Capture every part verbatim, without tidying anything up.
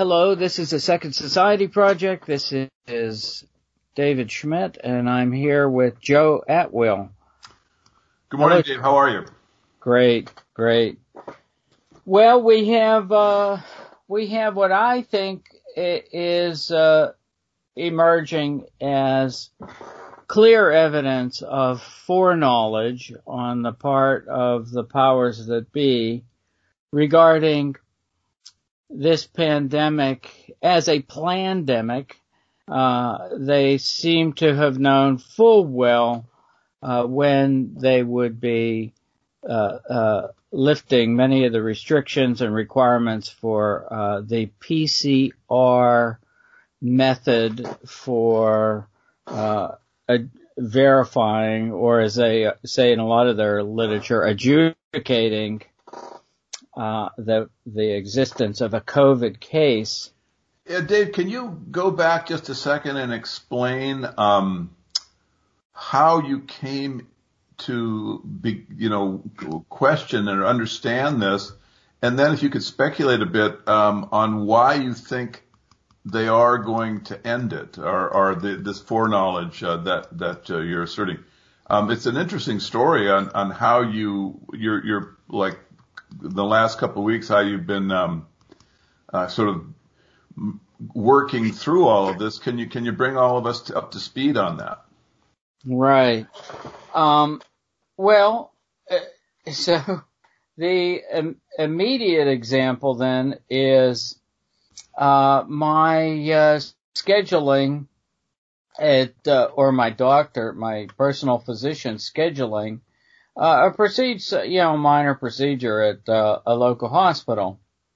Hello, this is the Second Society Project. This is David Schmidt, and I'm here with Joe Atwill. Good morning, Hello. Dave. How are you? Great, great. Well, we have uh, we have what I think is uh, emerging as clear evidence of foreknowledge on the part of the powers that be regarding this pandemic as a plandemic. Uh, they seem to have known full well uh, when they would be uh, uh, lifting many of the restrictions and requirements for uh, the P C R method for uh, a, verifying, or as they say in a lot of their literature, adjudicating Uh, the the existence of a COVID case. Yeah, Dave, can you go back just a second and explain um, how you came to be, you know, question or understand this, and then if you could speculate a bit um, on why you think they are going to end it, or, or the, this foreknowledge uh, that that uh, you're asserting. Um, it's an interesting story on on how you you're you're like. the last couple of weeks, how you've been um, uh, sort of working through all of this. Can you can you bring all of us to, up to speed on that? Right. Um, well, uh, so the um, immediate example then is uh, my uh, scheduling at, uh, or my doctor, my personal physician scheduling Uh, a procedure, you know, minor procedure at uh, a local hospital.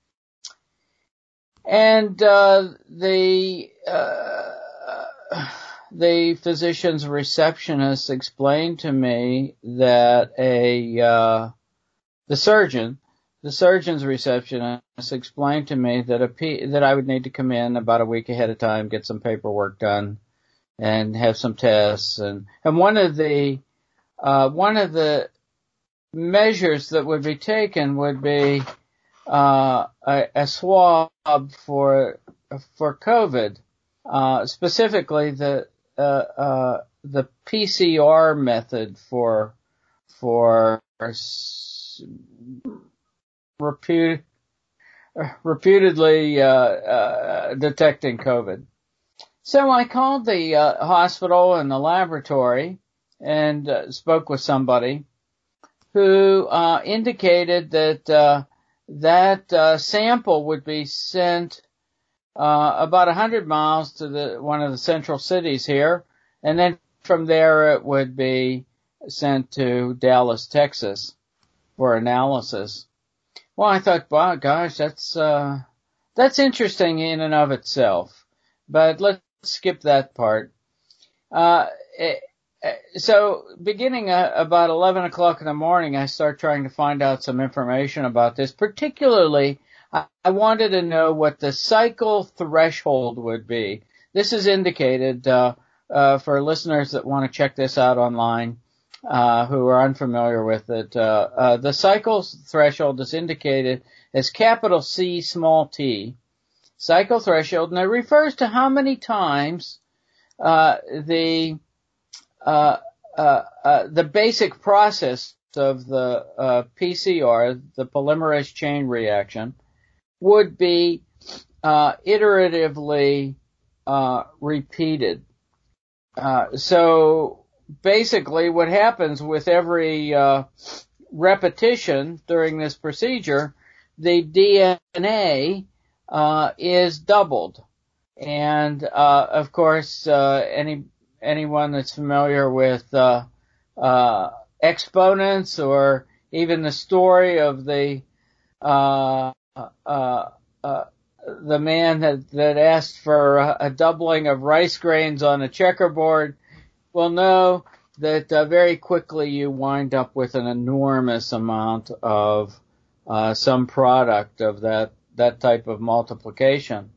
And uh, the uh, the physician's receptionist explained to me that a uh, the surgeon, the surgeon's receptionist explained to me that a P, that I would need to come in about a week ahead of time, get some paperwork done, and have some tests. And and one of the Uh, one of the measures that would be taken would be uh, a, a swab for for COVID, uh, specifically the uh, uh, the P C R method for for repu- reputedly uh, uh, detecting COVID. So I called the uh, hospital and the laboratory and uh, spoke with somebody who uh, indicated that uh, that uh, sample would be sent uh, about one hundred miles to the one of the central cities here, and then from there it would be sent to Dallas, Texas, for analysis. Well, I thought, wow, gosh, that's uh, that's interesting in and of itself, but let's skip that part. Uh, it, So beginning uh, about eleven o'clock in the morning, I start trying to find out some information about this. Particularly, I, I wanted to know what the cycle threshold would be. This is indicated uh, uh, for listeners that want to check this out online, uh, who are unfamiliar with it. Uh, uh, the cycle threshold is indicated as capital C, small t, cycle threshold, and it refers to how many times uh, the Uh, uh, uh, the basic process of the uh, P C R, the polymerase chain reaction, would be uh, iteratively uh, repeated. Uh, so basically what happens with every uh, repetition during this procedure, the D N A uh, is doubled. And uh, of course, uh, any anyone that's familiar with uh, uh, exponents, or even the story of the uh, uh, uh, the man that, that asked for a, a doubling of rice grains on a checkerboard, will know that uh, very quickly you wind up with an enormous amount of uh, some product of that that type of multiplication.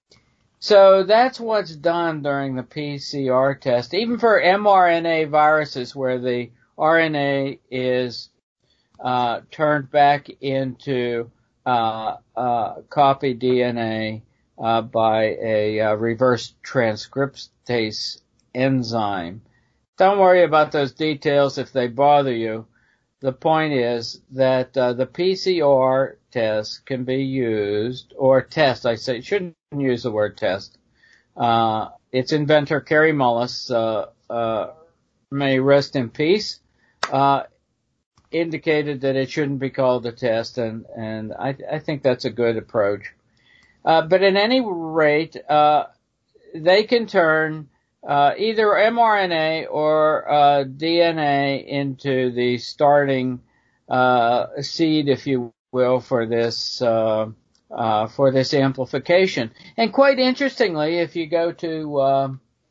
So that's what's done during the P C R test, even for mRNA viruses where the R N A is uh, turned back into uh, uh, copy D N A uh, by a uh, reverse transcriptase enzyme. Don't worry about those details if they bother you. The point is that uh, the P C R test can be used, or test, I say, shouldn't use the word test. Uh, its inventor, Kary Mullis, uh, uh, may rest in peace, uh, indicated that it shouldn't be called a test, and, and I, I think that's a good approach. Uh, but at any rate, uh, they can turn uh, either mRNA or uh, D N A into the starting uh, seed, if you will, for this uh, uh, for this amplification. And quite interestingly, if you go to uh,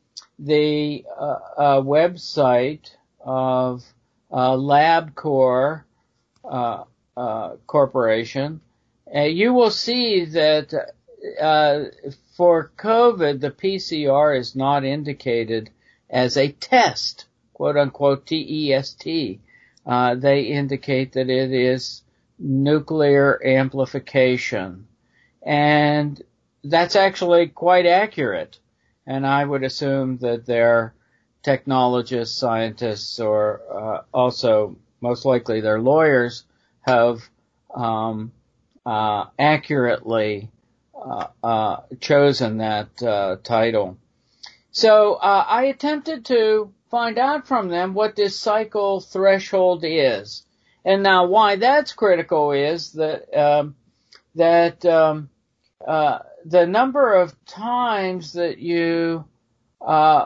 the uh, uh, website of uh, LabCorp uh, uh, Corporation, uh, you will see that uh, for COVID, the P C R is not indicated as a test, quote unquote T E S T. Uh, they indicate that it is nuclear amplification. And that's actually quite accurate. And I would assume that their technologists, scientists, or uh, also most likely their lawyers have um, uh, accurately uh, uh, chosen that uh, title. So uh, I attempted to find out from them what this cycle threshold is. And now why that's critical is that um, that um, uh, the number of times that you uh,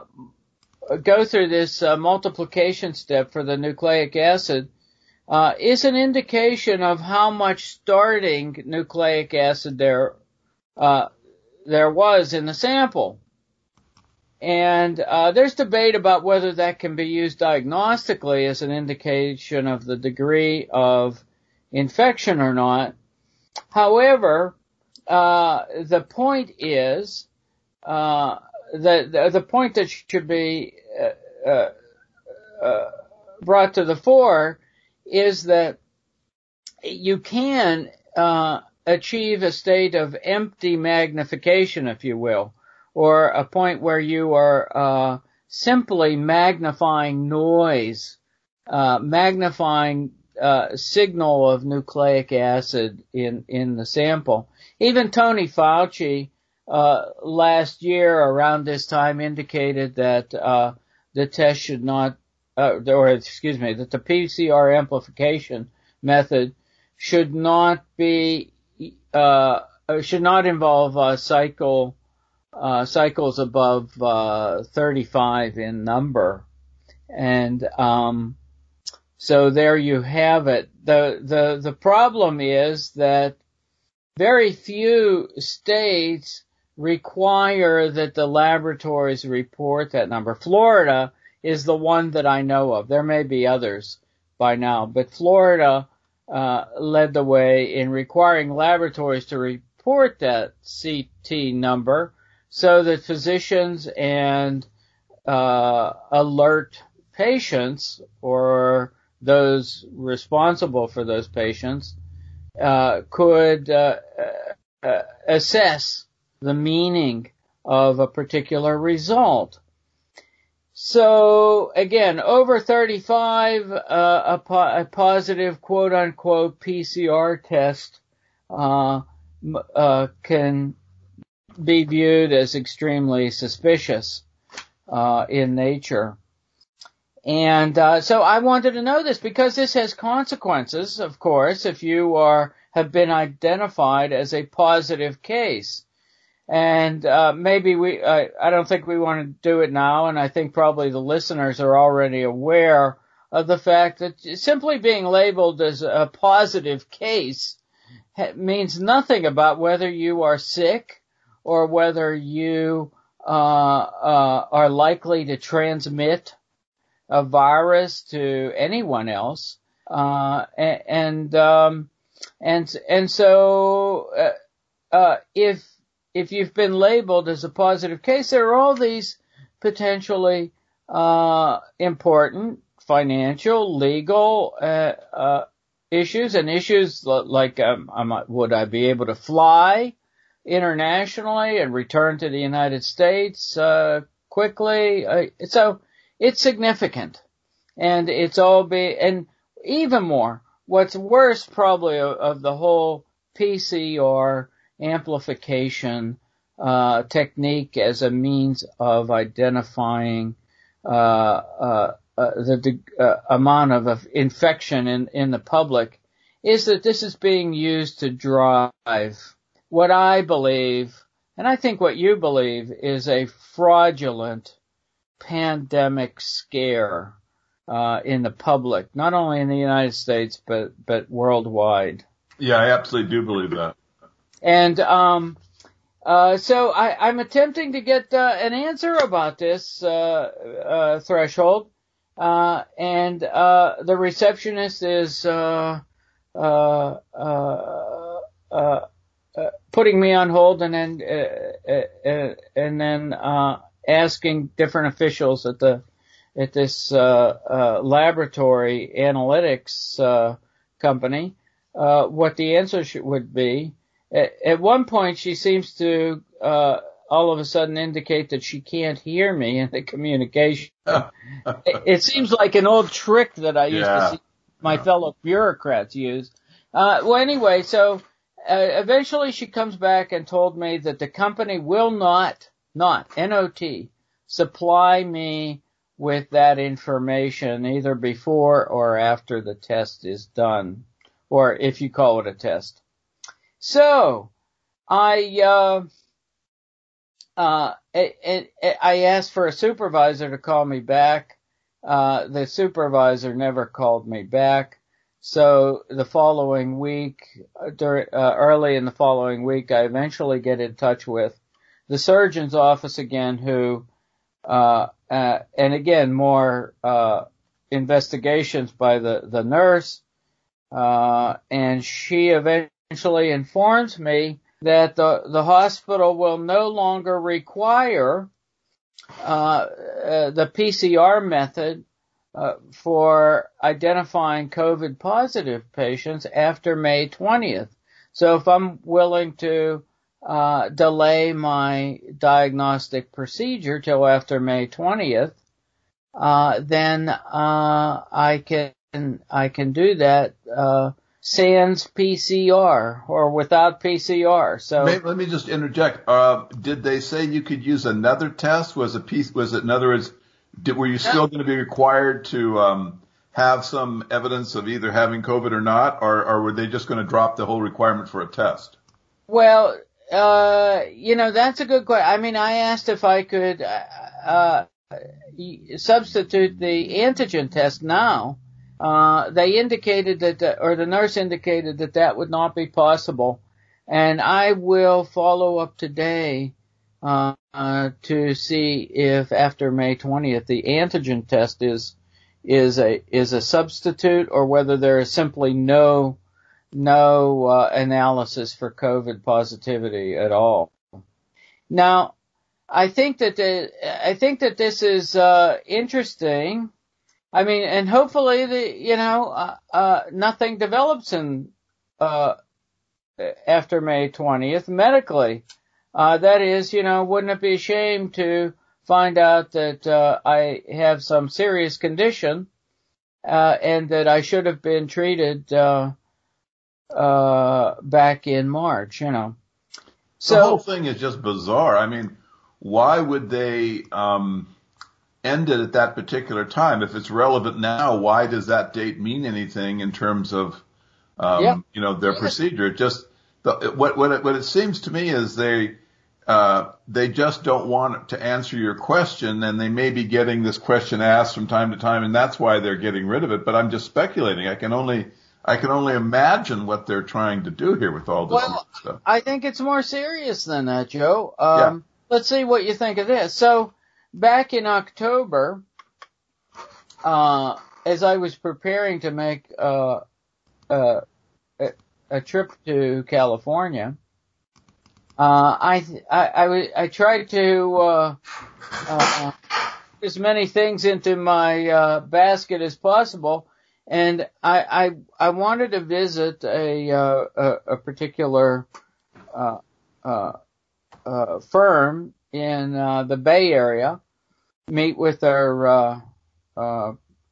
go through this uh, multiplication step for the nucleic acid uh, is an indication of how much starting nucleic acid there uh, there was in the sample. And uh, there's debate about whether that can be used diagnostically as an indication of the degree of infection or not. However, uh, the point is uh, that the, the point that should be uh, uh, uh, brought to the fore is that you can uh, achieve a state of empty magnification, if you will, or a point where you are uh, simply magnifying noise, uh, magnifying uh, signal of nucleic acid in in the sample. Even Tony Fauci uh, last year around this time indicated that uh, the test should not, uh, or excuse me, that the P C R amplification method should not be, uh, should not involve a cycle. Uh, cycles above uh, thirty-five in number, and um, so there you have it. the the The problem is that very few states require that the laboratories report that number. Florida is the one that I know of. There may be others by now, but Florida uh, led the way in requiring laboratories to report that C T number, so that physicians and uh, alert patients or those responsible for those patients uh, could uh, uh, assess the meaning of a particular result. So again, over thirty-five, uh, a, po- a positive quote-unquote P C R test uh, uh, can be viewed as extremely suspicious uh, in nature. And uh, so I wanted to know this because this has consequences, of course, if you are have been identified as a positive case. And uh, maybe we, uh, I don't think we want to do it now, and I think probably the listeners are already aware of the fact that simply being labeled as a positive case means nothing about whether you are sick or whether you uh, uh, are likely to transmit a virus to anyone else, uh, and um, and and so uh, uh, if if you've been labeled as a positive case, there are all these potentially uh, important financial, legal uh, uh, issues, and issues like um, would I be able to fly internationally and return to the United States uh, quickly. Uh, so it's significant, and it's all be and even more. What's worse, probably, of, of the whole P C R amplification uh, technique as a means of identifying uh, uh, uh, the uh, amount of infection in, in the public is that this is being used to drive what I believe, and I think what you believe, is a fraudulent pandemic scare uh, in the public, not only in the United States, but, but worldwide. Yeah, I absolutely do believe that. And um, uh, so I, I'm attempting to get uh, an answer about this uh, uh, threshold, uh, and uh, the receptionist is uh, uh, uh, uh, uh, putting me on hold, and then uh, uh, and then uh, asking different officials at the at this uh, uh, laboratory analytics uh, company uh, what the answer sh- would be. At one point, she seems to uh, all of a sudden indicate that she can't hear me in the communication. it, it seems like an old trick that I used yeah. to see my yeah. fellow bureaucrats use. Uh, well, anyway, so uh, eventually she comes back and told me that the company will not, not, N O T, supply me with that information either before or after the test is done, or if you call it a test. So, I, uh, uh, it, it, I asked for a supervisor to call me back. Uh, the supervisor never called me back. So the following week, during, uh, early in the following week, I eventually get in touch with the surgeon's office again, who, uh, uh, and again, more, uh, investigations by the, the nurse, uh, and she eventually Eventually informs me that the, the hospital will no longer require uh, uh, the P C R method uh, for identifying COVID positive patients after May twentieth. So if I'm willing to uh, delay my diagnostic procedure till after May twentieth, uh, then uh, I can I can do that. Uh, sans P C R or without P C R. So Maybe, let me just interject. Uh, did they say you could use another test? Was a piece? Was it in other words? Did, were you still going to be required to um, have some evidence of either having COVID or not, or, or were they just going to drop the whole requirement for a test? Well, uh, you know, that's a good question. I mean, I asked if I could uh, substitute the antigen test now. Uh, they indicated that, uh, or the nurse indicated that that would not be possible. And I will follow up today, uh, uh, to see if after May twentieth the antigen test is, is a, is a substitute, or whether there is simply no, no, uh, analysis for COVID positivity at all. Now, I think that the, I think that this is, uh, interesting. I mean, and hopefully the, you know, uh, uh, nothing develops in, uh, after May twentieth medically. Uh, that is, you know, wouldn't it be a shame to find out that, uh, I have some serious condition, uh, and that I should have been treated, uh, uh, back in March, you know. So the whole thing is just bizarre. I mean, why would they, um, end it at that particular time? If it's relevant now, why does that date mean anything in terms of, um, yep. you know, their yep. procedure? It just, the, what, what it, what it seems to me is they, uh, they just don't want to answer your question, and they may be getting this question asked from time to time, and that's why they're getting rid of it. But I'm just speculating. I can only, I can only imagine what they're trying to do here with all this well, stuff. I think it's more serious than that, Joe. Um, yeah. Let's see what you think of this. So, back in October, uh, as I was preparing to make uh, uh, a, a trip to California, uh, I, I, I, I tried to uh, uh, put as many things into my uh, basket as possible, and I, I, I wanted to visit a, uh, a, a particular uh, uh, uh, firm in uh, the Bay Area, meet with their uh, uh,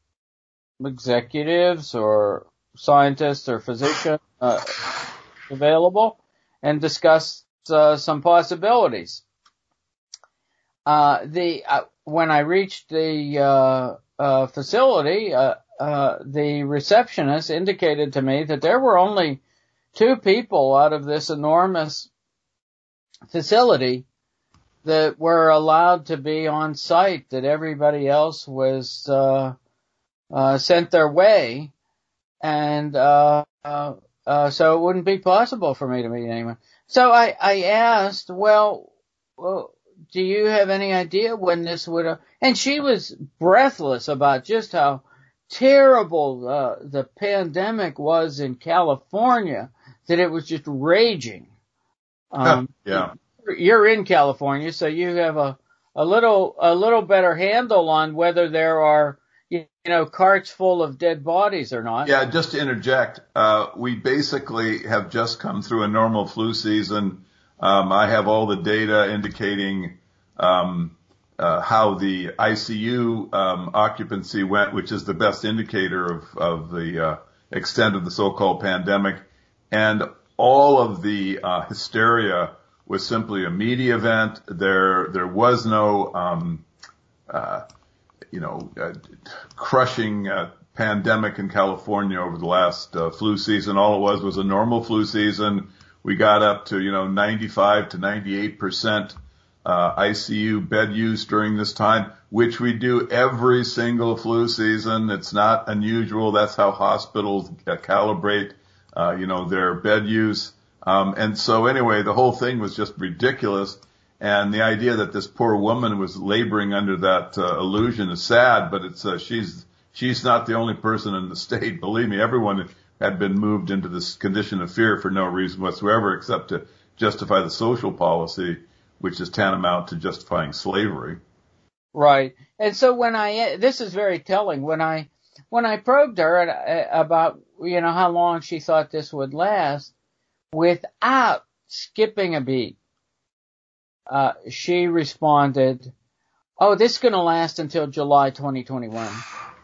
executives or scientists or physicians uh, available, and discuss uh, some possibilities. Uh, the uh, when I reached the uh, uh, facility, uh, uh, the receptionist indicated to me that there were only two people out of this enormous facility that were allowed to be on site, that everybody else was uh, uh, sent their way, and uh, uh, uh, so it wouldn't be possible for me to meet anyone. So I, I asked, well, well, do you have any idea when this would have, and she was breathless about just how terrible uh, the pandemic was in California, that it was just raging. Um, yeah. You're in California, so you have a, a little, a little better handle on whether there are, you know, carts full of dead bodies or not. Yeah, just to interject, uh, we basically have just come through a normal flu season. Um, I have all the data indicating, um, uh, how the I C U, um, occupancy went, which is the best indicator of, of the, uh, extent of the so-called pandemic. And all of the, uh, hysteria was simply a media event. There, there was no, um, uh, you know, uh, crushing, uh, pandemic in California over the last, uh, flu season. All it was was a normal flu season. We got up to, you know, ninety-five to ninety-eight percent, uh, I C U bed use during this time, which we do every single flu season. It's not unusual. That's how hospitals uh, calibrate, uh, you know, their bed use. Um, and so anyway, the whole thing was just ridiculous. And the idea that this poor woman was laboring under that uh, illusion is sad, but it's, uh, she's, she's not the only person in the state. Believe me, everyone had been moved into this condition of fear for no reason whatsoever except to justify the social policy, which is tantamount to justifying slavery. Right. And so when I, this is very telling, when I, when I probed her about, you know, how long she thought this would last, without skipping a beat, uh, she responded, oh, this is going to last until July twenty twenty-one.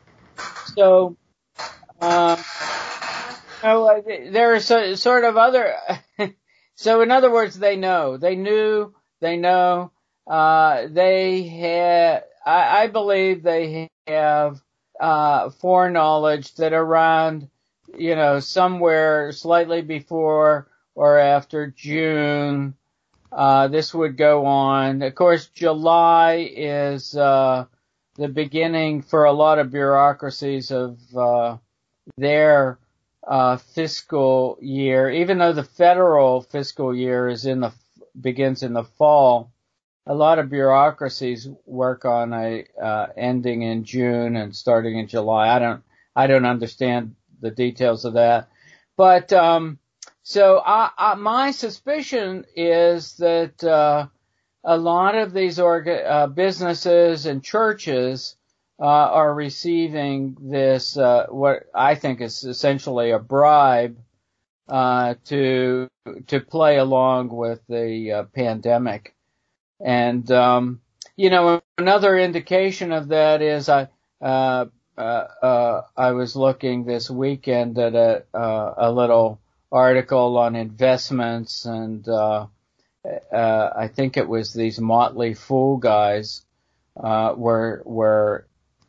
So, uh, you know, there are so, sort of other, so in other words, they know, they knew, they know, uh, they had, I, I believe they have, uh, foreknowledge that around, you know, somewhere slightly before or after June, uh, this would go on. Of course, July is, uh, the beginning for a lot of bureaucracies of, uh, their, uh, fiscal year. Even though the federal fiscal year is in the, begins in the fall, a lot of bureaucracies work on a, uh, ending in June and starting in July. I don't, I don't understand the details of that. But, um, so I, I, my suspicion is that, uh, a lot of these orga, uh, businesses and churches, uh, are receiving this, uh, what I think is essentially a bribe, uh, to, to play along with the, uh, pandemic. And, um, you know, another indication of that is I, uh, uh, uh, I was looking this weekend at a, uh, a little article on investments, and, uh, uh, I think it was these Motley Fool guys, uh, were, were,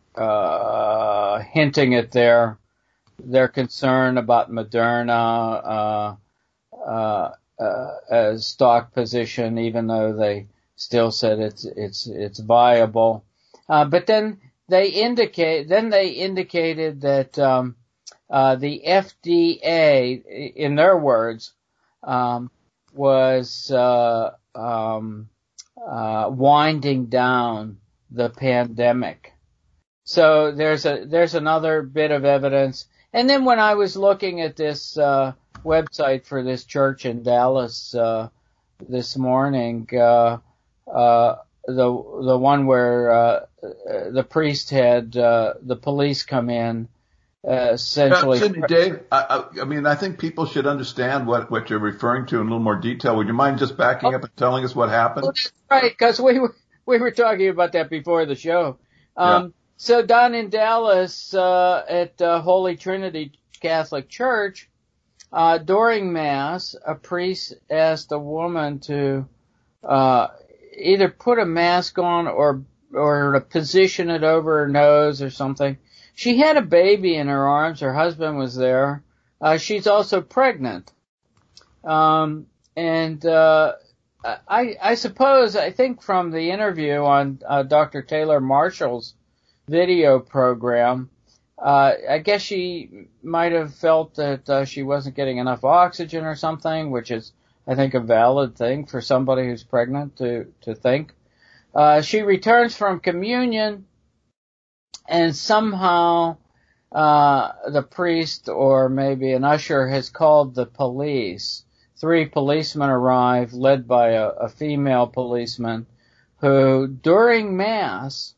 uh, hinting at their, their concern about Moderna, uh, uh, uh, as stock position, even though they still said it's, it's, it's viable. Uh, but then they indicate, then they indicated that, um, uh, the F D A, in their words, um, was, uh, um, uh, winding down the pandemic. So there's a, there's another bit of evidence. And then when I was looking at this, uh, website for this church in Dallas, uh, this morning, uh, uh, the, the one where, uh, the priest had, uh, the police come in uh, Uh, essentially. Sidney, Dave, I, I, I mean, I think people should understand what, what you're referring to in a little more detail. Would you mind just backing up and telling us what Oh, happened? that's right, because we were we were talking about that before the show. Yeah. Um, so down in Dallas uh, at uh, Holy Trinity Catholic Church, uh, during Mass, a priest asked a woman to uh, either put a mask on or or to position it over her nose or something. She had a baby in her arms. Her husband was there. Uh, she's also pregnant. Um, and uh, I, I suppose, I think from the interview on uh, Doctor Taylor Marshall's video program, uh, I guess she might have felt that uh, she wasn't getting enough oxygen or something, which is, I think, a valid thing for somebody who's pregnant to, to think. Uh, she returns from communion, and somehow uh, the priest or maybe an usher has called the police. Three policemen arrive, led by a, a female policeman, who, during Mass,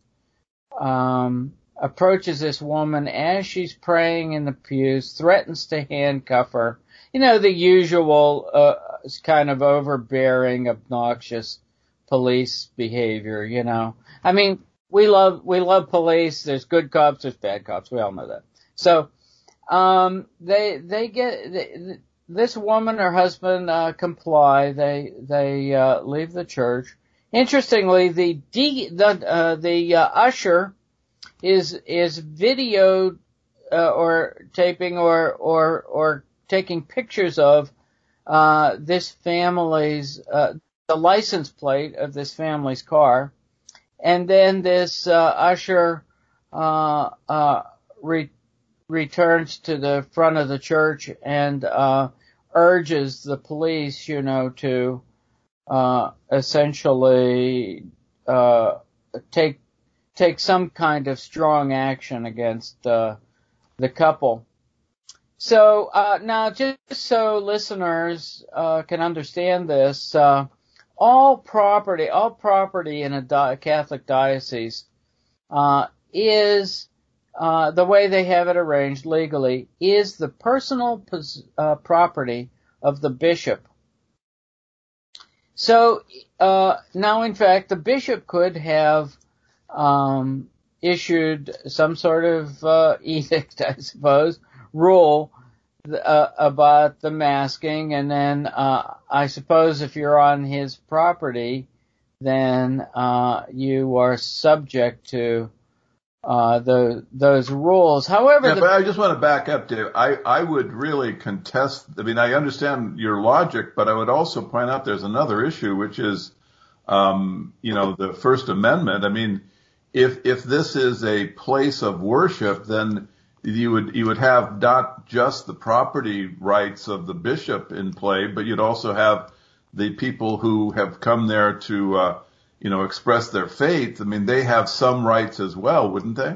um, approaches this woman as she's praying in the pews, threatens to handcuff her. You know, the usual uh, kind of overbearing, obnoxious police behavior, you know. I mean, we love we love police. There's good cops, there's bad cops. We all know that. So um, they they get... They, this woman, her husband, uh, comply. They, they, uh, leave the church. Interestingly, the, de- the, uh, the, uh, usher is, is videoed, uh, or taping or, or, or taking pictures of, uh, this family's, uh, the license plate of this family's car. And then this, uh, usher, uh, uh, re- returns to the front of the church and, uh, urges the police, you know, to uh essentially uh take take some kind of strong action against uh the couple. So uh now just so listeners uh can understand this, uh all property all property in a di- Catholic diocese uh is Uh, the way they have it arranged legally is the personal pos- uh, property of the bishop. So, uh, now in fact, the bishop could have, um, issued some sort of, uh, edict, I suppose, rule, uh, about the masking, and then, uh, I suppose if you're on his property, then, uh, you are subject to uh, the, those rules. However, Yeah, the, but I just want to back up, Dave. I, I would really contest, I mean, I understand your logic, but I would also point out there's another issue, which is, um, you know, the First Amendment. I mean, if, if this is a place of worship, then you would, you would have not just the property rights of the bishop in play, but you'd also have the people who have come there to, uh, you know, express their faith. I mean, they have some rights as well, wouldn't they?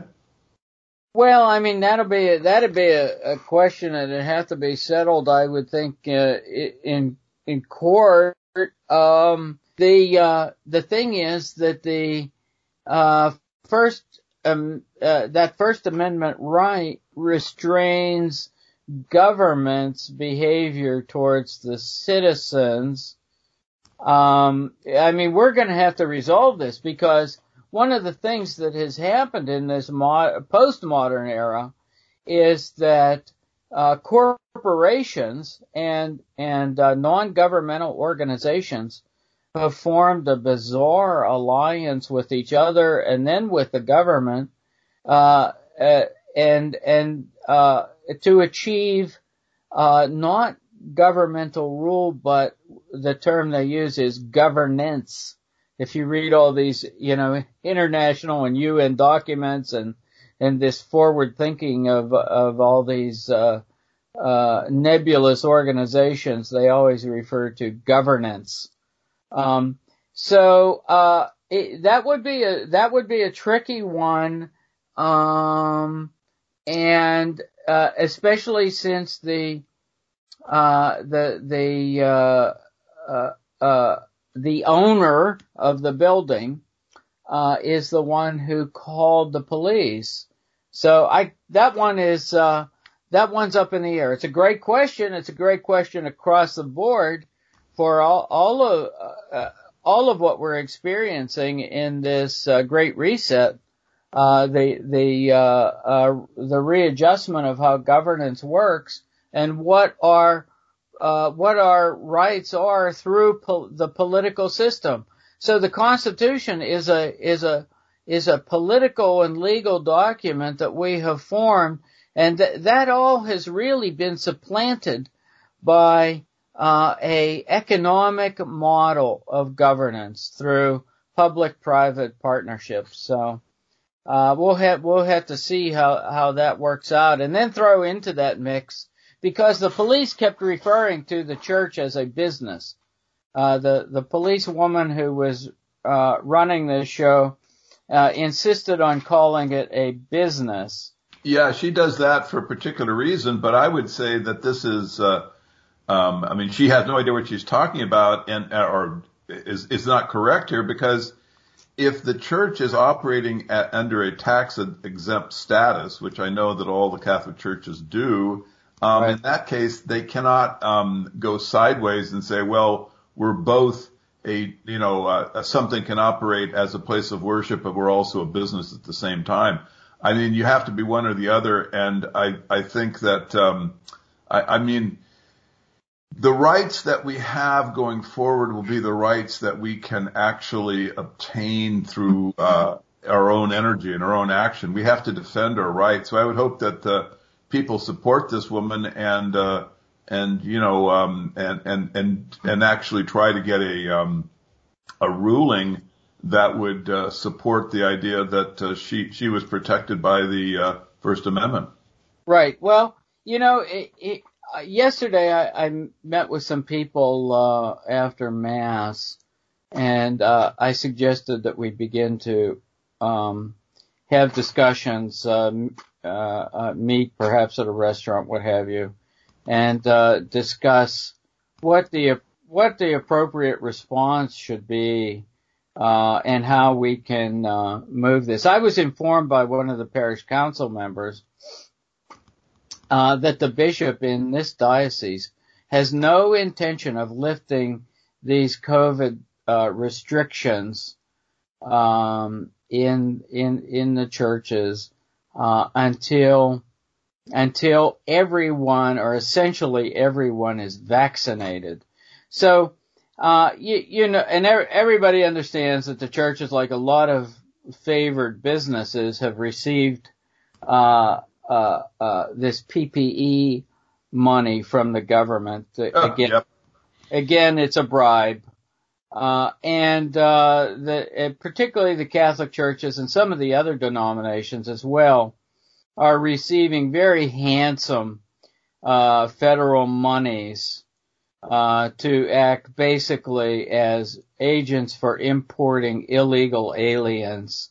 well, I mean, that'll be a, that'd be a, a question that'd have to be settled, I would think, uh, in in court. Um, the uh, the thing is that the uh, first um, uh, that First Amendment right restrains government's behavior towards the citizens. Um, I mean, we're going to have to resolve this, because one of the things that has happened in this mo- postmodern era is that uh, corporations and and uh, non-governmental organizations have formed a bizarre alliance with each other and then with the government, uh, uh and and uh to achieve uh not governmental rule, but the term they use is governance. If you read all these, you know, international and U N documents and and this forward thinking of of all these uh uh nebulous organizations, they always refer to governance. Um so uh it, that would be a that would be a tricky one, um and uh especially since the uh the the uh uh uh the owner of the building uh is the one who called the police. So I, that one is, uh, that one's up in the air. It's a great question. It's a great question across the board for all, all of, uh, all of what we're experiencing in this uh, Great Reset. Uh, the, the, uh, uh, the readjustment of how governance works and what our, uh, what our rights are through po- the political system. So the Constitution is a, is a, is a political and legal document that we have formed, and th- that all has really been supplanted by uh, a economic model of governance through public-private partnerships. So uh, we'll have we'll have to see how how that works out, and then throw into that mix, because the police kept referring to the church as a business. Uh, the the police woman who was uh, running this show Uh, insisted on calling it a business. Yeah, she does that for a particular reason, but I would say that this is, uh, um, I mean, she has no idea what she's talking about, and or is is not correct here, because if the church is operating at, under a tax exempt status, which I know that all the Catholic churches do, um, right. in that case, they cannot um, go sideways and say, well, we're both a, you know, uh, something can operate as a place of worship, but we're also a business at the same time. I mean, you have to be one or the other. And I, I think that, um, I, I mean, the rights that we have going forward will be the rights that we can actually obtain through, uh, our own energy and our own action. We have to defend our rights. So I would hope that, uh, people support this woman and, uh, and, you know, um, and, and, and, and actually try to get a, um, a ruling that would, uh, support the idea that, uh, she, she was protected by the, uh, First Amendment. Right. Well, you know, it, it, uh, yesterday I, I met with some people, uh, after Mass, and, uh, I suggested that we begin to, um, have discussions, uh, uh, uh, meet perhaps at a restaurant, what have you, and uh discuss what the what the appropriate response should be, uh and how we can uh move this. I was informed by one of the parish council members uh that the bishop in this diocese has no intention of lifting these COVID uh restrictions um in in in the churches uh until until everyone, or essentially everyone, is vaccinated. So, uh, you, you know, and everybody understands that the churches, like a lot of favored businesses, have received, uh, uh, uh, this P P E money from the government. Oh, again, yep. again, it's a bribe. Uh, and, uh, the, particularly the Catholic churches and some of the other denominations as well, are receiving very handsome uh federal monies uh to act basically as agents for importing illegal aliens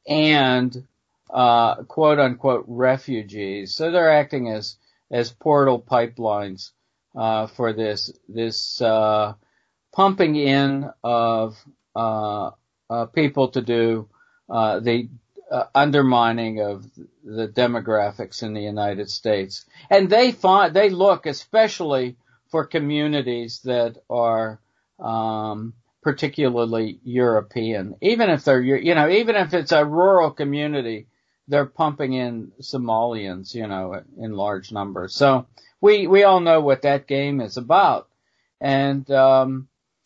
and uh quote unquote refugees. So they're acting as as portal pipelines uh for this this uh pumping in of uh, uh people to do uh the Uh, undermining of the demographics in the United States. And they find, they look especially for communities that are, um, particularly European. Even if they're, you know, even if it's a rural community, they're pumping in Somalians, you know, in large numbers. So we, we all know what that game is about. And, um,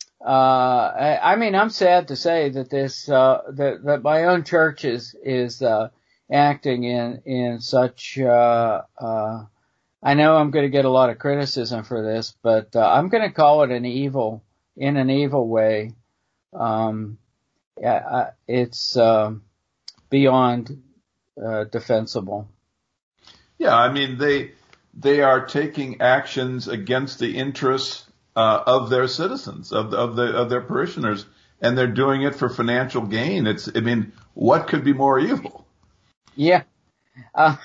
Uh, I, I mean, I'm sad to say that this, uh, that, that my own church is, is, uh, acting in, in such, uh, uh, I know I'm going to get a lot of criticism for this, but, uh, I'm going to call it an evil, in an evil way. Um, yeah, it's, um, beyond, uh, defensible. Yeah, I mean, they, they are taking actions against the interests Uh, of their citizens, of the, of the, of their parishioners, and they're doing it for financial gain. It's, I mean, what could be more evil? Yeah. Uh,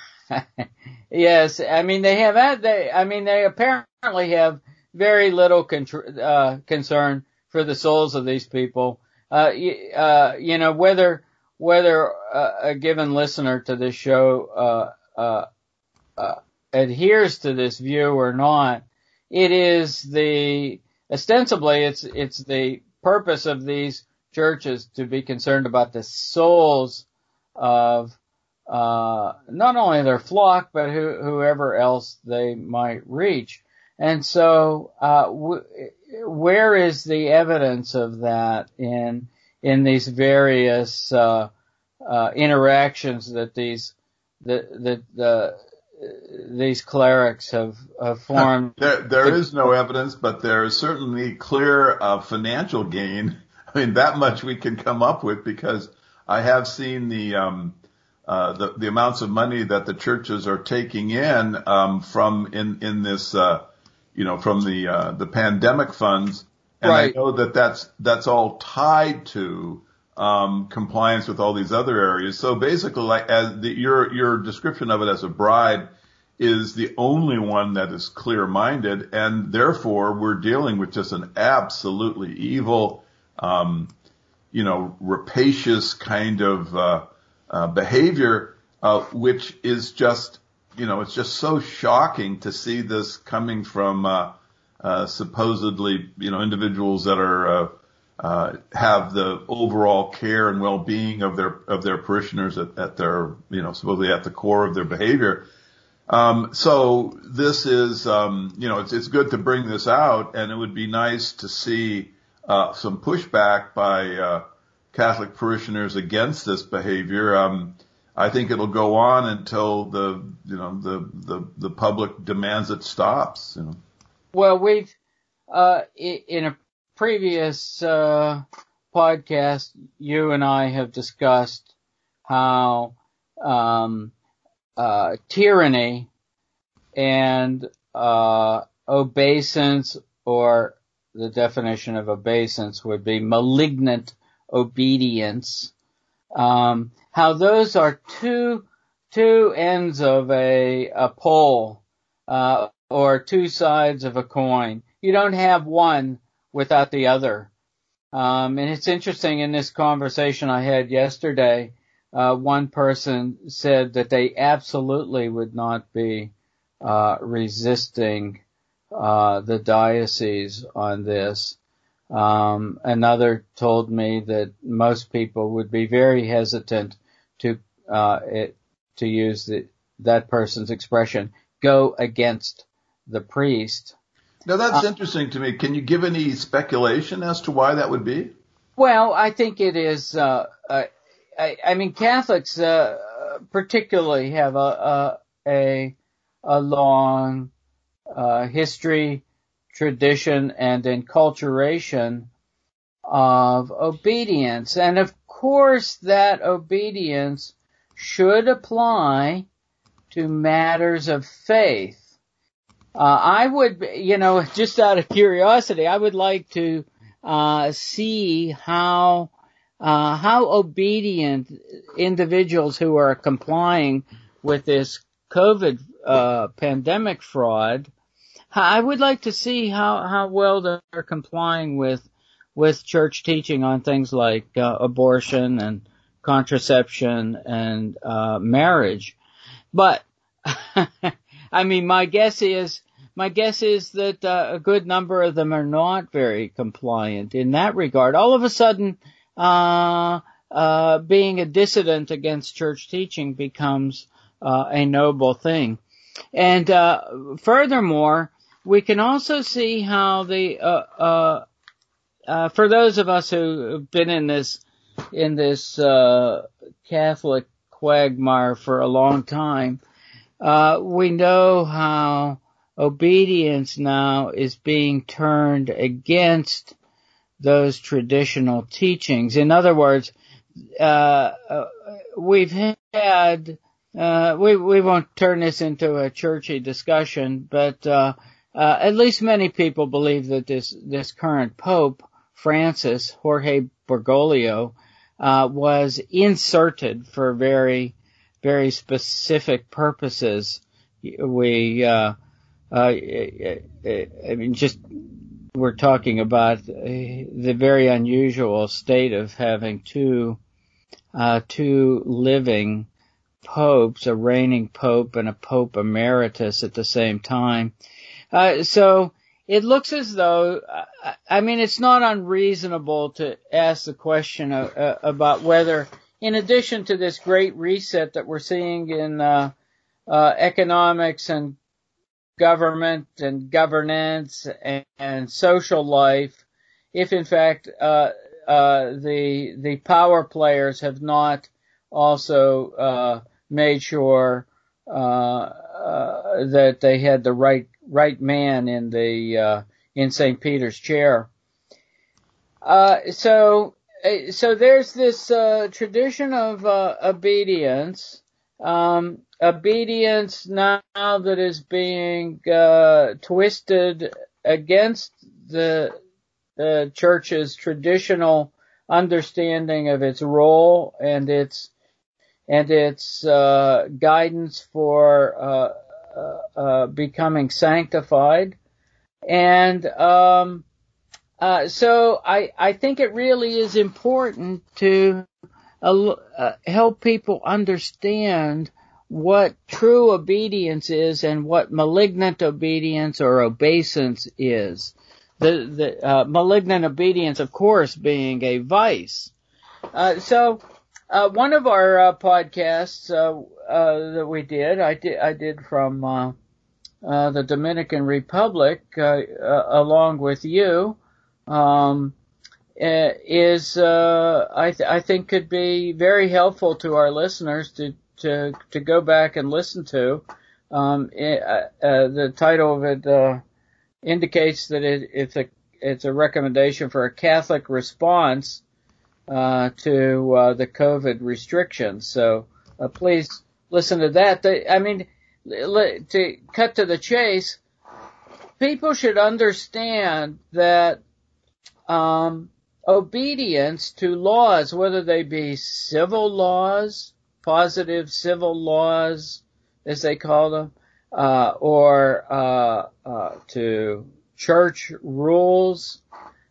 yes. I mean, they have had, they, I mean, they apparently have very little con- uh, concern for the souls of these people. Uh, uh, you know, whether, whether, a, a given listener to this show uh, uh, uh, adheres to this view or not, it is the ostensibly it's it's the purpose of these churches to be concerned about the souls of uh, not only their flock but who, whoever else they might reach. And so, uh, w- where is the evidence of that in in these various uh, uh, interactions that these that that the these clerics have, have formed? There, there is no evidence, but there is certainly clear uh, financial gain. I mean, that much we can come up with because I have seen the um, uh, the, the amounts of money that the churches are taking in um, from in in this. Uh, you know, from the, uh, the pandemic funds. And right. I know that that's, that's all tied to, um, compliance with all these other areas. So basically, like, as the, your, your description of it as a bribe is the only one that is clear-minded. And therefore, we're dealing with just an absolutely evil, um, you know, rapacious kind of, uh, uh, behavior, uh, which is just, you know, it's just so shocking to see this coming from, uh, uh, supposedly, you know, individuals that are, uh, uh, have the overall care and well-being of their, of their parishioners at, at their, you know, supposedly at the core of their behavior. Um, so this is, um, you know, it's, it's good to bring this out, and it would be nice to see, uh, some pushback by, uh, Catholic parishioners against this behavior. Um, I think it'll go on until the, you know, the, the, the public demands it stops, you know. Well, we've, uh, in a previous, uh, podcast, you and I have discussed how, um, uh, tyranny and, uh, obeisance, or the definition of obeisance would be malignant obedience, um, how those are two, two ends of a, a pole, uh, or two sides of a coin. You don't have one without the other. Um, and it's interesting, in this conversation I had yesterday, uh, one person said that they absolutely would not be, uh, resisting, uh, the diocese on this. Um, another told me that most people would be very hesitant to, uh, it, to use the, that person's expression, go against the priest. Now that's uh, interesting to me. Can you give any speculation as to why that would be? Well, I think it is, uh, uh I, I mean, Catholics, uh, particularly have a, a, a, a long, uh, history, tradition, and enculturation of obedience. And of course, that obedience should apply to matters of faith. Uh, I would, you know, just out of curiosity, I would like to, uh, see how, uh, how obedient individuals who are complying with this COVID, uh, pandemic fraud, I would like to see how, how well they're complying with, with church teaching on things like, uh, abortion and contraception and, uh, marriage. But, I mean, my guess is, my guess is that, uh, a good number of them are not very compliant in that regard. All of a sudden, uh, uh, being a dissident against church teaching becomes, uh, a noble thing. And, uh, furthermore, we can also see how the, uh, uh, uh, for those of us who have been in this, in this, uh, Catholic quagmire for a long time, uh, we know how obedience now is being turned against those traditional teachings. In other words, uh, uh we've had, uh, we, we won't turn this into a churchy discussion, but, uh, Uh, at least many people believe that this, this current Pope, Francis, Jorge Bergoglio, uh, was inserted for very, very specific purposes. We, uh, uh, I mean, just, we're talking about the very unusual state of having two, uh, two living popes, a reigning pope and a pope emeritus at the same time. Uh, so it looks as though, I mean, it's not unreasonable to ask the question of, uh, about whether, in addition to this great reset that we're seeing in uh, uh, economics and government and governance and, and social life, if in fact uh, uh, the the power players have not also uh, made sure uh, uh, that they had the right right man in the uh, in Saint Peter's chair. Uh, so so there's this uh, tradition of uh, obedience. Um, obedience now that is being uh, twisted against the the church's traditional understanding of its role and its and its uh, guidance for uh, uh, uh, becoming sanctified. And um, uh, so I I think it really is important to uh, uh, help people understand what true obedience is and what malignant obedience or obeisance is. The, the uh, malignant obedience, of course, being a vice. Uh, so uh, one of our uh, podcasts uh, uh, that we did, I did, I did from uh, uh, the Dominican Republic, uh, uh, along with you, um, is uh, I, th- I think could be very helpful to our listeners to to to go back and listen to. Um, it, uh, uh, the title of it uh, indicates that it, it's a it's a recommendation for a Catholic response uh, to uh, the COVID restrictions. So uh, please listen to that. They, I mean, to cut to the chase, people should understand that um, obedience to laws, whether they be civil laws, positive civil laws, as they call them, uh, or uh, uh, to church rules,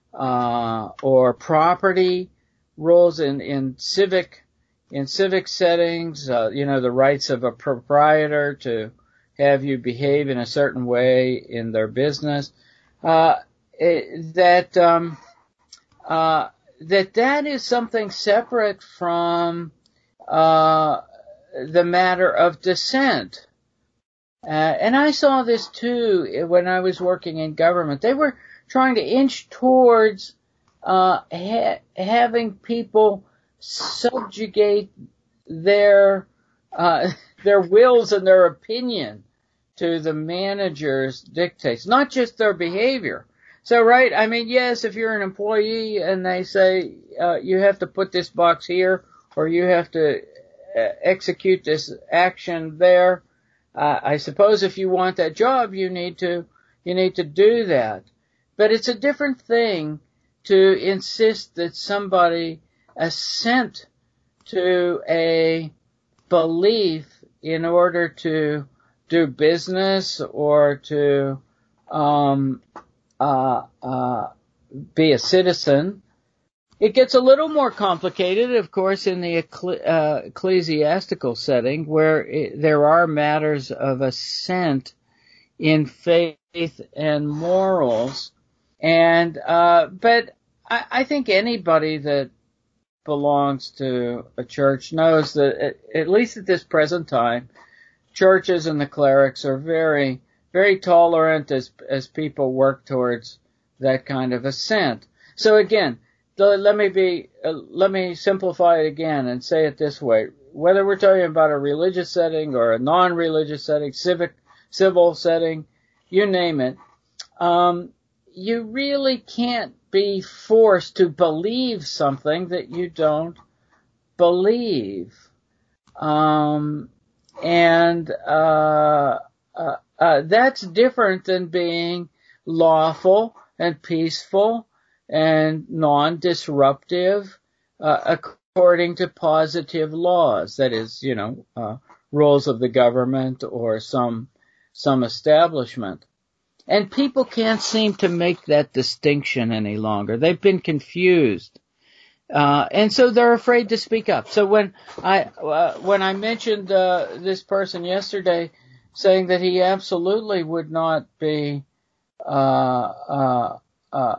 uh, or property rules in, in civic in civic settings, uh, you know, the rights of a proprietor to have you behave in a certain way in their business, uh, it, that um, uh, that that is something separate from uh, the matter of dissent. Uh, and I saw this too when I was working in government. They were trying to inch towards uh, ha- having people subjugate their uh, their wills and their opinion to the manager's dictates, not just their behavior. So, right, I mean, yes, if you're an employee and they say uh, you have to put this box here or you have to uh, execute this action there, uh, I suppose if you want that job, you need to you need to do that. But it's a different thing to insist that somebody assent to a belief in order to do business or to um, uh, uh, be a citizen. It gets a little more complicated, of course, in the ecle- uh, ecclesiastical setting, where it, there are matters of assent in faith and morals. And uh, but I, I think anybody that belongs to a church knows that at, at least at this present time, churches and the clerics are very, very tolerant as as people work towards that kind of assent. So again, the, let me be, uh, let me simplify it again and say it this way: whether we're talking about a religious setting or a non-religious setting, civic, civil setting, you name it, um, you really can't be forced to believe something that you don't believe. Um, and uh, uh, uh, that's different than being lawful and peaceful and non-disruptive uh, according to positive laws. That is, you know, uh, rules of the government or some some establishment. And people can't seem to make that distinction any longer. They've been confused. Uh, and so they're afraid to speak up. So when I, uh, when I mentioned, uh, this person yesterday saying that he absolutely would not be, uh, uh, uh,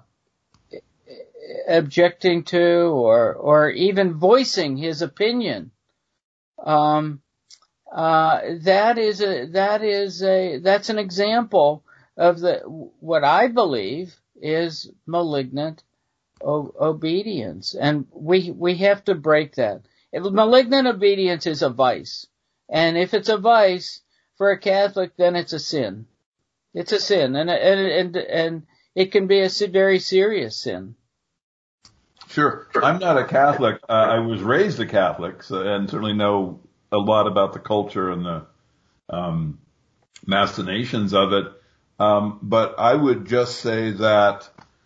objecting to or, or even voicing his opinion, um, uh, that is a, that is a, that's an example of the, what I believe is malignant O- obedience, and we we have to break that. If malignant obedience is a vice, and if it's a vice for a Catholic, then it's a sin. It's a sin, and and and and it can be a very serious sin. Sure, I'm not a Catholic. Uh, I was raised a Catholic, so, and certainly know a lot about the culture and the um, machinations of it. Um, but I would just say that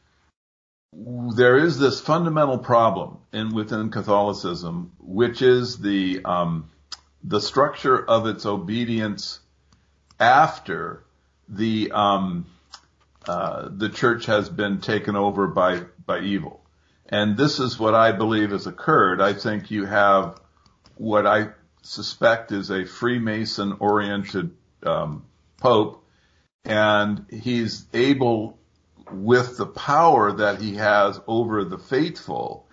there is this fundamental problem in within Catholicism, which is the um, the structure of its obedience after the um, uh, the church has been taken over by by evil, and this is what I believe has occurred. I think you have what I suspect is a Freemason-oriented um, Pope, and he's able, with the power that he has over the faithful,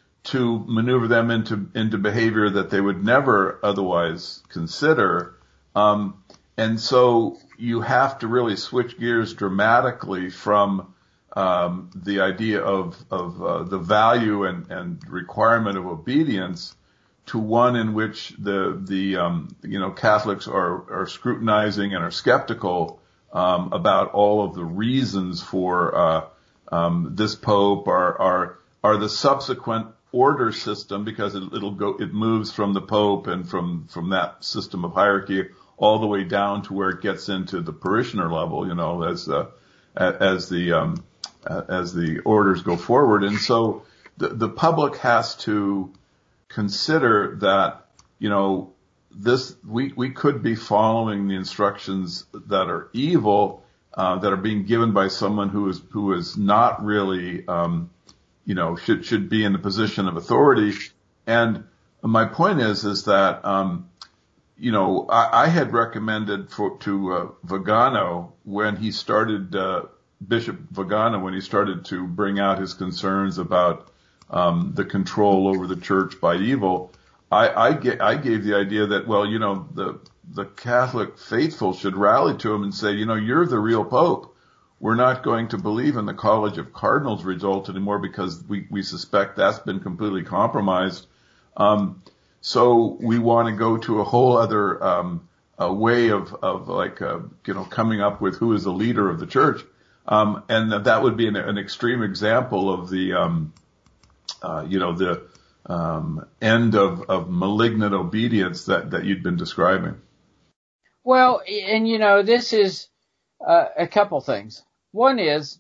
to maneuver them into into behavior that they would never otherwise consider. Um, and so you have to really switch gears dramatically from um, the idea of of uh, the value and, and requirement of obedience to one in which the the um, you know Catholics are are scrutinizing and are skeptical Um, about all of the reasons for uh, um, this pope, are are are the subsequent order system, because it, it'll go it moves from the pope and from from that system of hierarchy all the way down to where it gets into the parishioner level, you know, as the as the um, as the orders go forward. And so the the public has to consider that, you know, this, we, we could be following the instructions that are evil, uh, that are being given by someone who is, who is not really, um, you know, should, should be in the position of authority. And my point is, is that, um, you know, I, I had recommended for, to, uh, Vigano when he started, uh, Bishop Vigano, when he started to bring out his concerns about, um, the control over the church by evil, I, I, get, I gave the idea that, well, you know, the the Catholic faithful should rally to him and say, you know, you're the real Pope. We're not going to believe in the College of Cardinals result anymore because we, we suspect that's been completely compromised. Um, so we want to go to a whole other um, a way of, of like, uh, you know, coming up with who is the leader of the church. Um, and that, that would be an, an extreme example of the, um, uh, you know, the Um, end of, of malignant obedience that, that you'd been describing. Well, and you know, this is uh, a couple things. One is,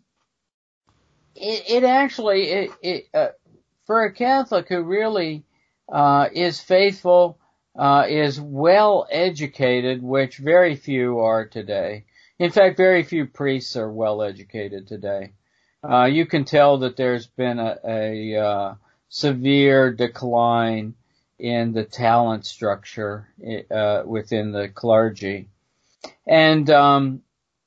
it, it actually, it, it, uh, for a Catholic who really uh, is faithful, uh, is well educated, which very few are today. In fact, very few priests are well educated today. Uh, you can tell that there's been a, a uh, severe decline in the talent structure uh, within the clergy. And um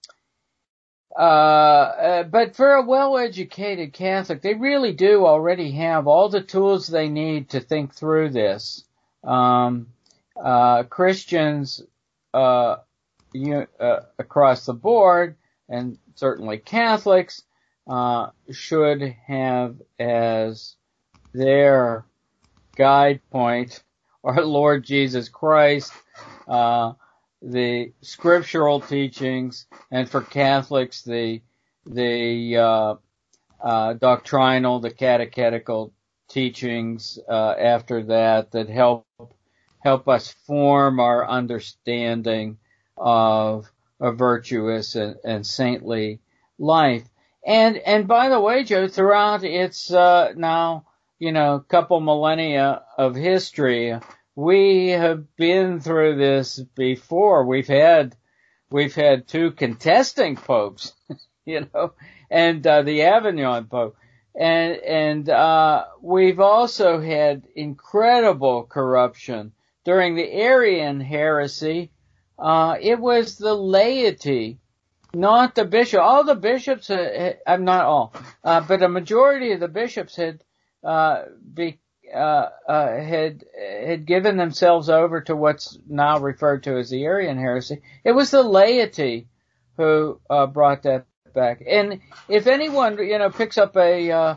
uh but for a well-educated Catholic, they really do already have all the tools they need to think through this. Um uh Christians uh, you, uh across the board, and certainly Catholics, uh should have as their guide point our Lord Jesus Christ, uh, the scriptural teachings, and for Catholics, the, the, uh, uh, doctrinal, the catechetical teachings, uh, after that, that help, help us form our understanding of a virtuous and, and saintly life. And, and by the way, Joe, throughout its, uh, now, you know, couple millennia of history, we have been through this before. We've had, we've had two contesting popes, you know, and, uh, the Avignon Pope. And, and, uh, we've also had incredible corruption. During the Arian heresy, uh, it was the laity, not the bishop. All the bishops, uh, uh, not all, uh, but a majority of the bishops had, uh, be, uh, uh, had, had given themselves over to what's now referred to as the Arian heresy. It was the laity who, uh, brought that back. And if anyone, you know, picks up a, uh,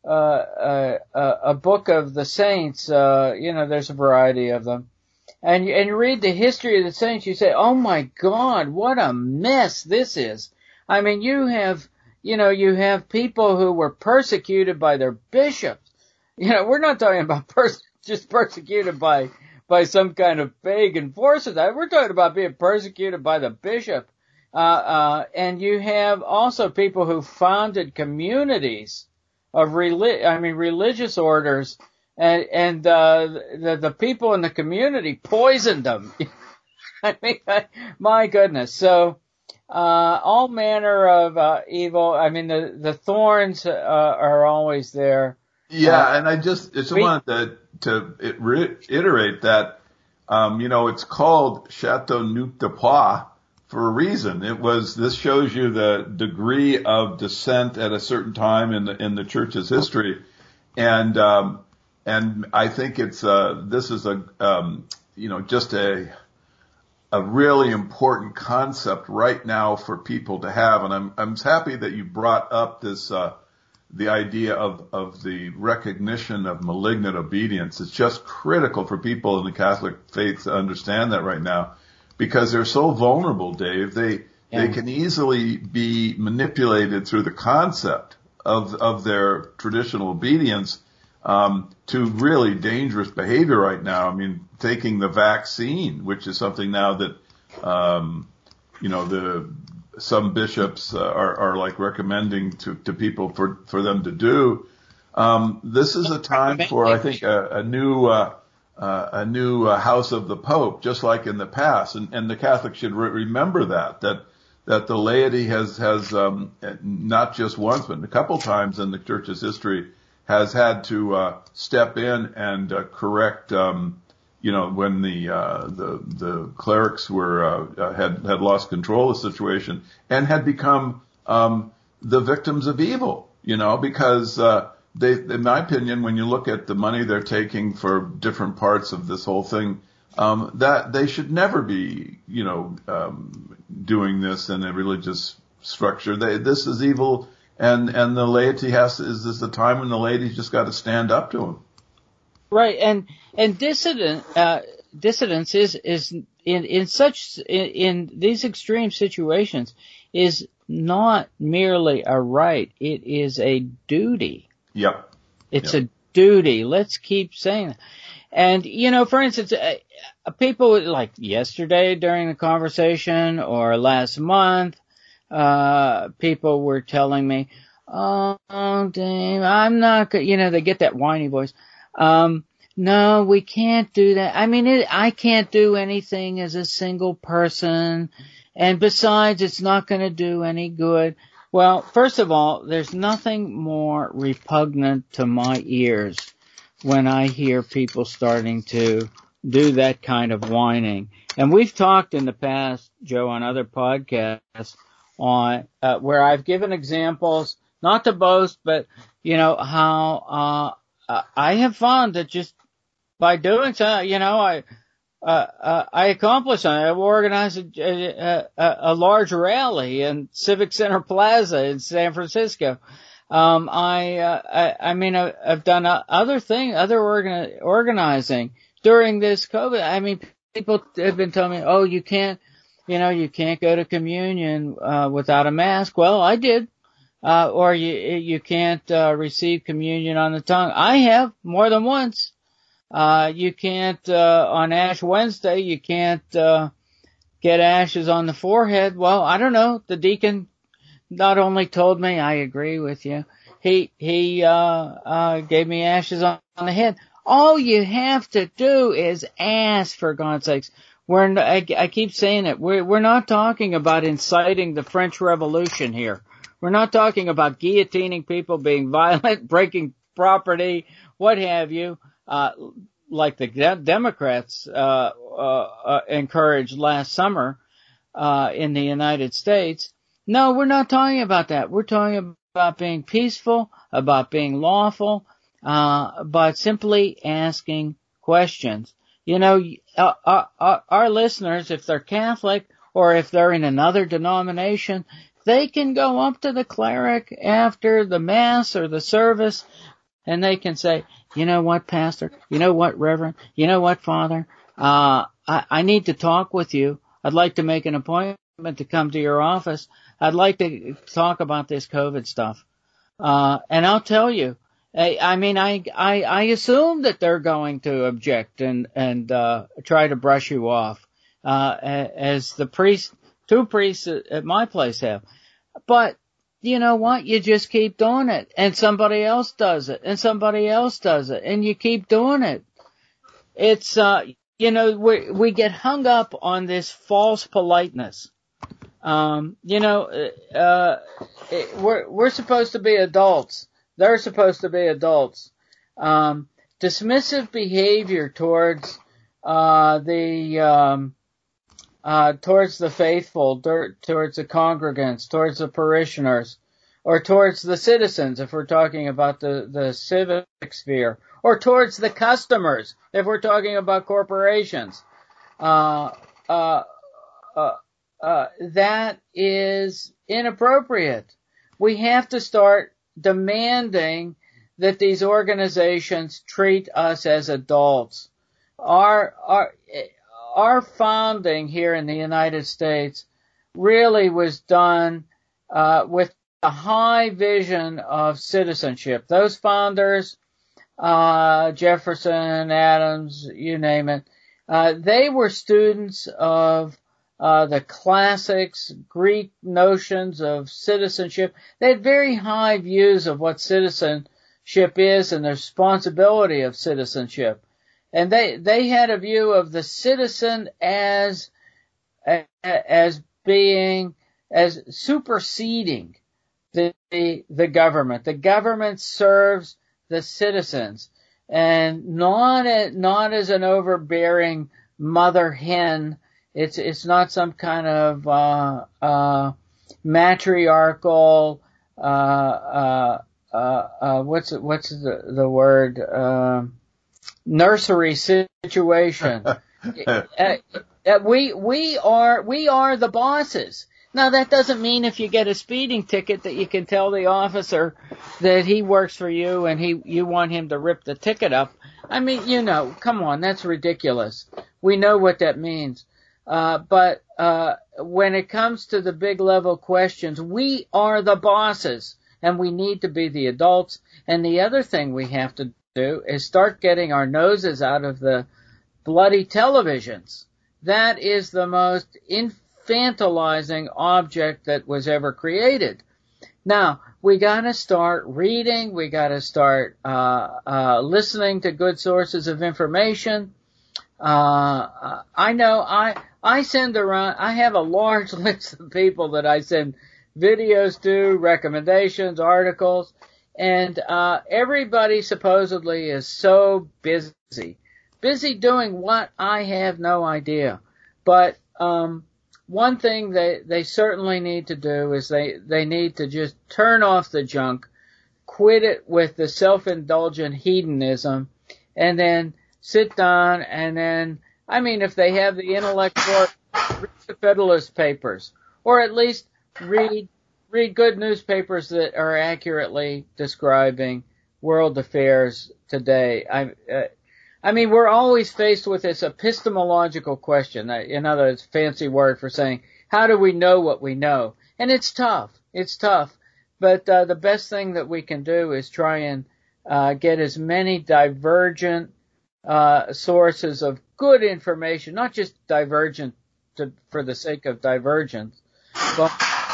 uh, a, a book of the saints, uh, you know, there's a variety of them, and you, and you read the history of the saints, you say, oh my God, what a mess this is. I mean, you have, you know, you have people who were persecuted by their bishops. You know, we're not talking about pers- just persecuted by, by some kind of pagan forces. We're talking about being persecuted by the bishop. Uh, uh, and you have also people who founded communities of reli- I mean, religious orders, and, and, uh, the, the people in the community poisoned them. I mean, my goodness. So, uh, all manner of, uh, evil. I mean, the, the thorns, uh, are always there. Yeah. Uh, and I just, I just we, wanted to, to reiterate that, um, you know, it's called Châteauneuf-du-Pape for a reason. It was, this shows you the degree of dissent at a certain time in the, in the church's history. And, um, and I think it's, uh, this is a, um, you know, just a, a really important concept right now for people to have. And I'm, I'm happy that you brought up this, uh, the idea of, of the recognition of malignant obedience. It's just critical for people in the Catholic faith to understand that right now. Because they're so vulnerable, Dave. They yeah. they can easily be manipulated through the concept of of their traditional obedience um, to really dangerous behavior right now. I mean, taking the vaccine, which is something now that um, you know the some bishops uh, are are like recommending to to people for for them to do. Um, this is a time for, I think, a, a new. Uh, Uh, a new uh, house of the Pope, just like in the past, and, and the Catholics should re- remember that that that the laity has has um, not just once, but a couple times in the Church's history has had to uh, step in and uh, correct, um, you know, when the uh, the the clerics were uh, had had lost control of the situation and had become um, the victims of evil, you know, because. Uh, They, in my opinion, when you look at the money they're taking for different parts of this whole thing, um, that they should never be, you know, um, doing this in a religious structure. They, this is evil, and and the laity has to, is this the time when the laity's just got to stand up to them? Right, and and dissident uh, dissidence is is in in such in, in these extreme situations is not merely a right; it is a duty. Yep. It's yep. a duty. Let's keep saying that. And, you know, for instance, uh, people like yesterday during the conversation or last month, uh, people were telling me, oh, Dave, I'm not good. You know, they get that whiny voice. Um, no, we can't do that. I mean, it, I can't do anything as a single person. And besides, it's not going to do any good. Well, first of all, there's nothing more repugnant to my ears when I hear people starting to do that kind of whining. And we've talked in the past, Joe, on other podcasts on uh, where I've given examples, not to boast, but you know how uh, I have found that just by doing so, you know, I uh, uh, I accomplished something. I organized a, a, a large rally in Civic Center Plaza in San Francisco. Um, I, uh, I, I mean, I, I've done other things, other organ, organizing during this COVID. I mean, people have been telling me, oh, you can't, you know, you can't go to communion, uh, without a mask. Well, I did. Uh, or you, you can't, uh, receive communion on the tongue. I have more than once. Uh, you can't, uh, on Ash Wednesday, you can't, uh, get ashes on the forehead. Well, I don't know. The deacon not only told me, I agree with you, he, he, uh, uh, gave me ashes on, on the head. All you have to do is ask, for God's sakes. We're, I, I keep saying it, we're, we're not talking about inciting the French Revolution here. We're not talking about guillotining people, being violent, breaking property, what have you, uh, like the Democrats uh, uh, uh encouraged last summer uh in the United States. No, we're not talking about that. We're talking about being peaceful, about being lawful, uh, but simply asking questions. You know, uh, uh, our listeners, if they're Catholic or if they're in another denomination, they can go up to the cleric after the Mass or the service and they can say, you know what, Pastor? You know what, Reverend? You know what, Father? Uh, I, I need to talk with you. I'd like to make an appointment to come to your office. I'd like to talk about this COVID stuff. Uh, and I'll tell you, I, I mean, I, I, I assume that they're going to object and, and, uh, try to brush you off, uh, as the priest, two priests at my place have. But, you know what? You just keep doing it and somebody else does it and somebody else does it and you keep doing it. It's, uh, you know, we, we get hung up on this false politeness. Um, you know, uh, it, we're, we're supposed to be adults. They're supposed to be adults. Um, dismissive behavior towards, uh, the, um, uh, towards the faithful, towards the congregants, towards the parishioners, or towards the citizens, if we're talking about the, the civic sphere, or towards the customers, if we're talking about corporations. Uh, uh, uh, uh, that is inappropriate. We have to start demanding that these organizations treat us as adults. Our, our, our founding here in the United States really was done, uh, with a high vision of citizenship. Those founders, uh, Jefferson, Adams, you name it, uh, they were students of uh, the classics, Greek notions of citizenship. They had very high views of what citizenship is and the responsibility of citizenship. And they, they had a view of the citizen as, as being, as superseding the, the, the government. The government serves the citizens and not, not as an overbearing mother hen. It's, it's not some kind of, uh, uh, matriarchal, uh, uh, uh, uh, what's, what's the, the word, um, uh, nursery situation. uh, uh, we, we are, we are the bosses. Now that doesn't mean if you get a speeding ticket that you can tell the officer that he works for you and he, you want him to rip the ticket up. I mean, you know, come on, that's ridiculous. We know what that means. Uh, but, uh, when it comes to the big level questions, we are the bosses and we need to be the adults. And the other thing we have to do is start getting our noses out of the bloody televisions. That is the most infantilizing object that was ever created. Now, we gotta start reading, we gotta start, uh, uh, listening to good sources of information. Uh, I know I, I send around, I have a large list of people that I send videos to, recommendations, articles, and, uh, everybody supposedly is so busy. Busy doing what? I have no idea. But, um, one thing they, they certainly need to do is they, they need to just turn off the junk, quit it with the self-indulgent hedonism, and then sit down and then, I mean, if they have the intellect for it, read the Federalist Papers, or at least read, read good newspapers that are accurately describing world affairs today. I, uh, I mean, we're always faced with this epistemological question. In other words, fancy word for saying, how do we know what we know? And it's tough. It's tough. But uh, the best thing that we can do is try and uh, get as many divergent uh sources of good information, not just divergent to, for the sake of divergence, but,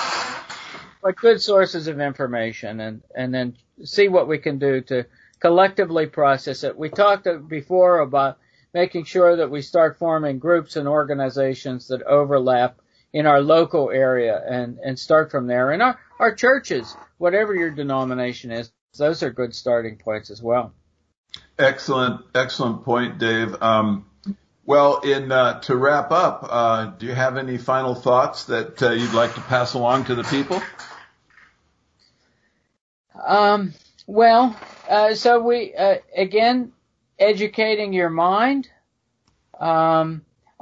but good sources of information, and, and then see what we can do to collectively process it. We talked before about making sure that we start forming groups and organizations that overlap in our local area and, and start from there. And our, our churches, whatever your denomination is, those are good starting points as well. Excellent, excellent point, Dave. Um, well, in uh, to wrap up, uh, do you have any final thoughts that uh, you'd like to pass along to the people? Um, well, uh, so we, uh, again, educating your mind, um,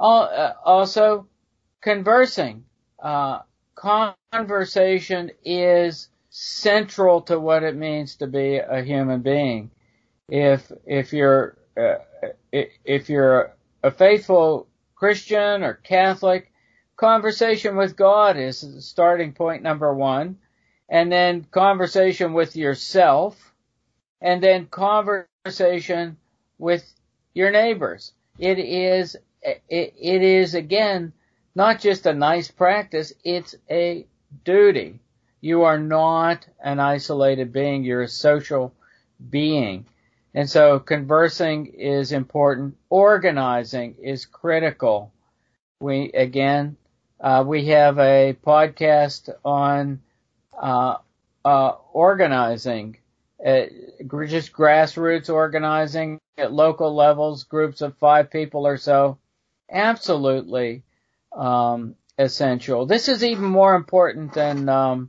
also conversing. Uh, conversation is central to what it means to be a human being. If, if you're, uh, if you're a faithful Christian or Catholic, conversation with God is starting point number one. And then conversation with yourself, and then conversation with your neighbors. It is, it, it is again, not just a nice practice, it's a duty. You are not an isolated being, you're a social being. And so conversing is important. Organizing is critical. We, again, uh, we have a podcast on Uh, uh, organizing, uh, just grassroots organizing at local levels, groups of five people or so, absolutely um, essential. This is even more important than um,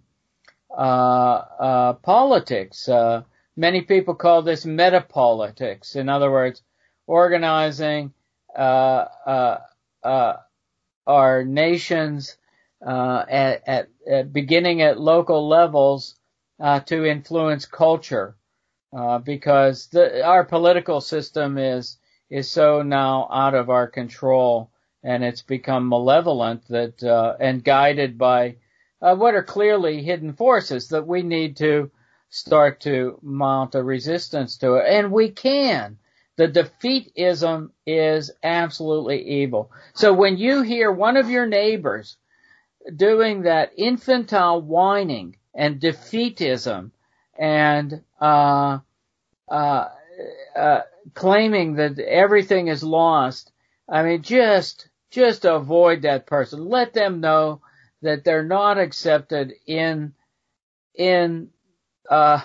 uh, uh, politics. Uh, many people call this metapolitics. In other words, organizing uh, uh, uh, our nation's Uh, at, at, at beginning at local levels uh, to influence culture, uh, because the, our political system is is so now out of our control, and it's become malevolent that uh, and guided by uh, what are clearly hidden forces that we need to start to mount a resistance to it, and we can. The defeatism is absolutely evil. So when you hear one of your neighbors doing that infantile whining and defeatism and uh, uh, uh, claiming that everything is lost, I mean, just just avoid that person. Let them know that they're not accepted in in uh,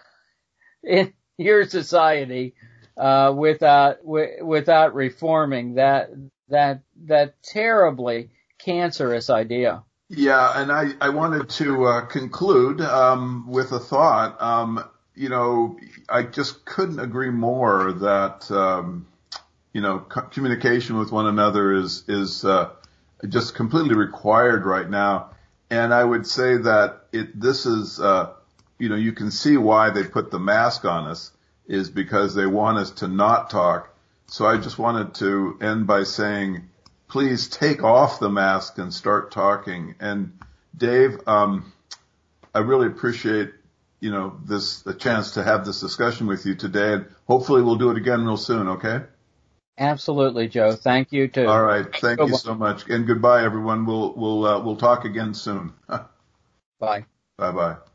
in your society uh, without w- without reforming that that that terribly cancerous idea. Yeah, and I, I wanted to uh, conclude um, with a thought. Um, you know, I just couldn't agree more that um, you know co- communication with one another is is uh, just completely required right now. And I would say that it this is uh, you know you can see why they put the mask on us is because they want us to not talk. So I just wanted to end by saying, please take off the mask and start talking. And Dave, um, I really appreciate, you know, this, the chance to have this discussion with you today. And hopefully we'll do it again real soon. Okay. Absolutely, Joe. Thank you too. All right. Thank you so much. And goodbye, everyone. We'll, we'll, uh, we'll talk again soon. Bye. Bye bye.